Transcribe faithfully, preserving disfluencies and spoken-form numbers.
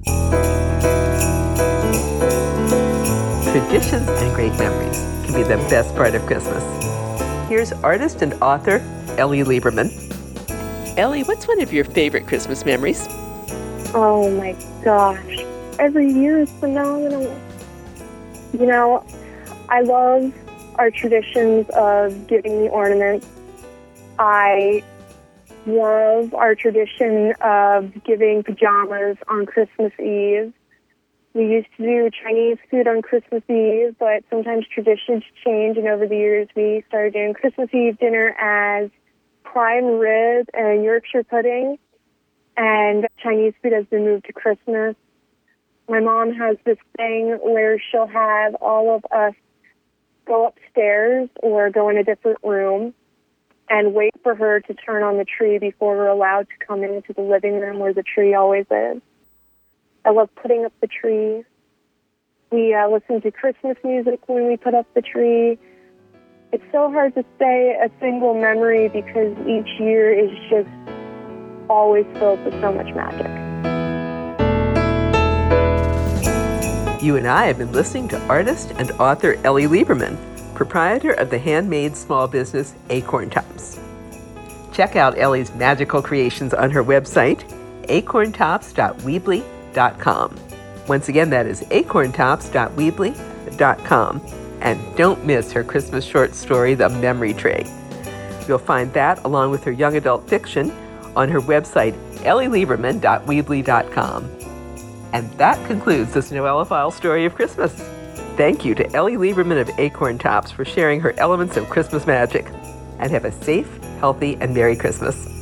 Traditions and great memories can be the best part of Christmas. Here's artist and author Ellie Lieberman. Ellie, what's one of your favorite Christmas memories? Oh my gosh. Every year is phenomenal. You know, I love our traditions of giving the ornaments. I love our tradition of giving pajamas on Christmas Eve. We used to do Chinese food on Christmas Eve, but sometimes traditions change, and over the years we started doing Christmas Eve dinner as prime rib and Yorkshire pudding, and Chinese food has been moved to Christmas. My mom has this thing where she'll have all of us go upstairs or go in a different room and wait for her to turn on the tree before we're allowed to come into the living room where the tree always is. I love putting up the tree. We uh, listen to Christmas music when we put up the tree. It's so hard to say a single memory because each year is just always filled with so much magic. You and I have been listening to artist and author Ellie Lieberman, proprietor of the handmade small business Acorn Tops. Check out Ellie's magical creations on her website, acorn tops dot weebly dot com. Once again, that is acorn tops dot weebly dot com. And don't miss her Christmas short story, The Memory Tree. You'll find that, along with her young adult fiction, on her website, ellie lieberman dot weebly dot com. And that concludes this Noelophile story of Christmas. Thank you to Ellie Lieberman of Acorn Tops for sharing her elements of Christmas magic. And have a safe, healthy, and Merry Christmas.